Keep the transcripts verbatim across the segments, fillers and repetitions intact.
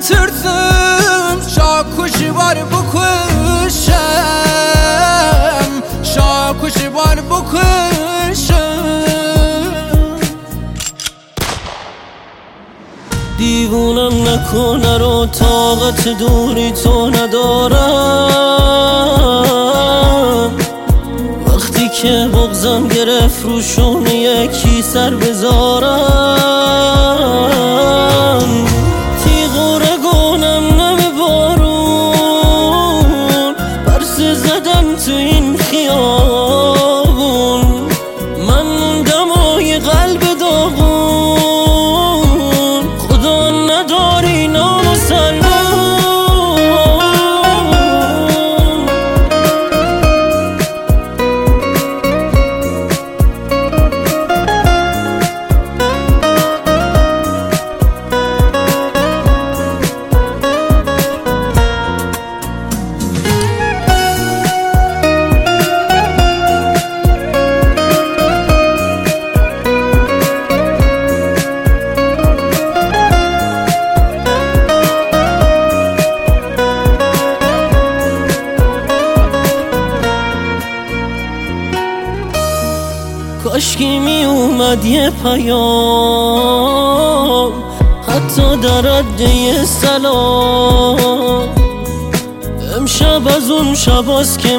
نترسم شاکوشی بار بکشم شاکوشی بار بکشم دیوونم نکنه رو طاقت دوری تو ندارم وقتی که بغضم گرفت روشون یکی سر بذارم تیغوره گونم نمه بارون پرسه زدم تو این خیابون من موندم آی قلب داغون خدا نداری نام سلمون کاشکی می اومد یه پیام حتی در رده سلام امشب از اون شباست که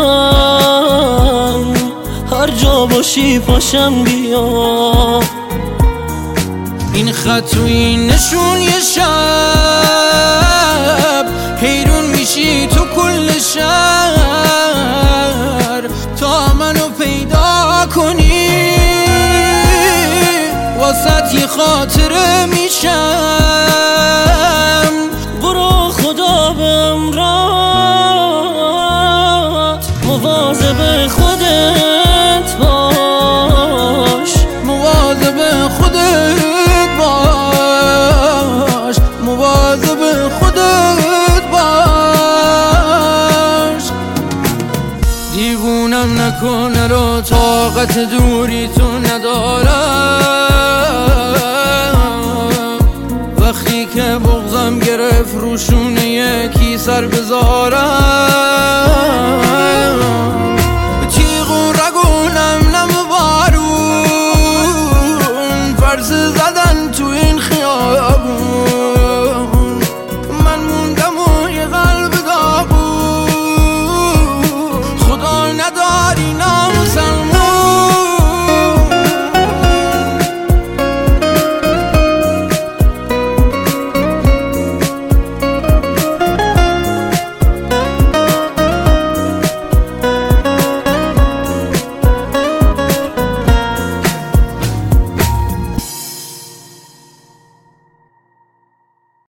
من هر جا باشی پاشم بیا این خط و این نشون یه شب حیرون میشی تو کل شهر تا منو پیدا کنی واسه یه خاطره میشم برو خدا به امرات مواظب خودت باش مواظب خودت باش مواظب خودت باش دیوونم نکنه رو طاقت دوری تو ندارم وقتی که بغضم گرفت روشونه یکی سر بذارم